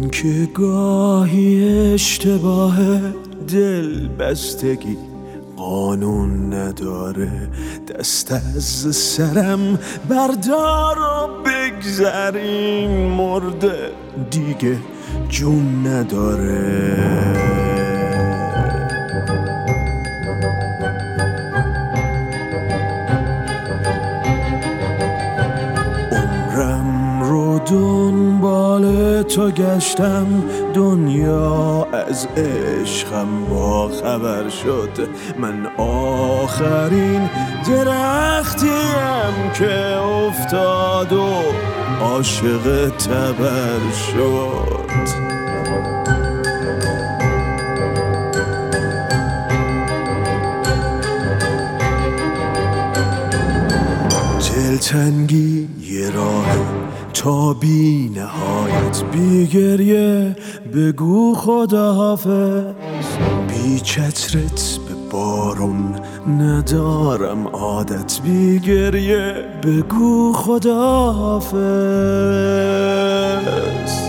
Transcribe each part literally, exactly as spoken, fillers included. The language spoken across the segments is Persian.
که گاهی اشتباه دل بستگی قانون نداره، دست از سرم بردار و بگذرین، مرده دیگه جون نداره. عمرم رو دنبال تو گشتم، دنیا از عشقم با خبر شد، من آخرین درختیم که افتاد و عاشق تبر شد. دلتنگی یه راه تا بی نهایت، بی گریه بگو خداحافظ، بی چترت به بارون ندارم عادت، بی گریه بگو خداحافظ.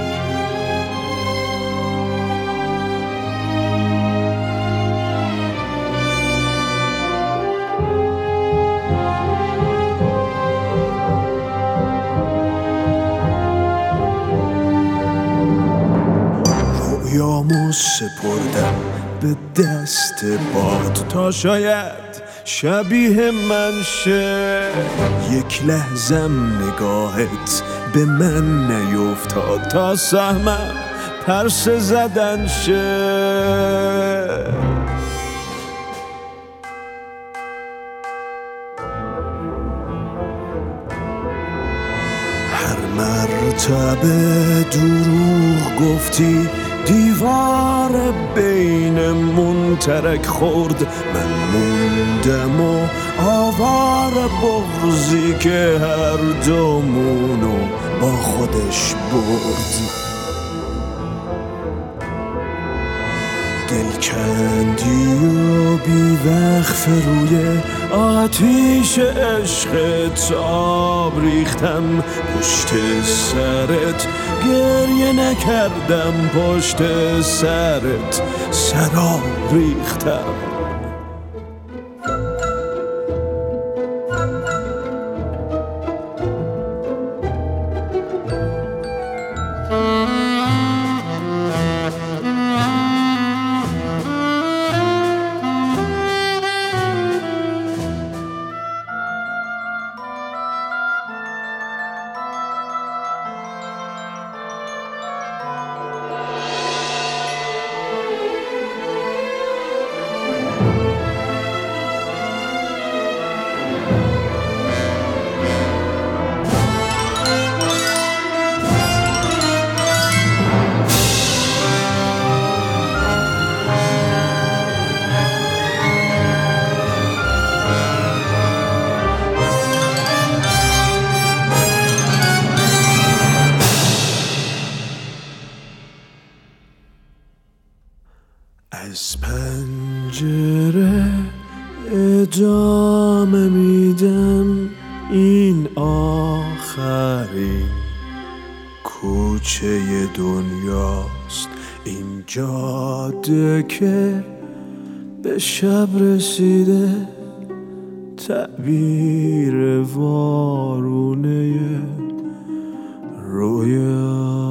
رویامو سپردم به دست باد تا شاید شبیه من شه، یک لحظم نگاهت به من نیفتاد تا سهمم پرسه زدن شه. هر مرتبه دروغ گفتی، دیوار بینمون ترک خورد، من موندم و آوار بغضی که هر دومونو با خودش برد. دل کندی و بی وقف روی آتیش عشقت آب ریختم، پشت سرت گریه نکردم، پشت سرت سراب ریختم. از پنجره ادامه میدم، این آخرین کوچه دنیاست، این جاده که به شب رسیده، تعبیر وارونه رویا.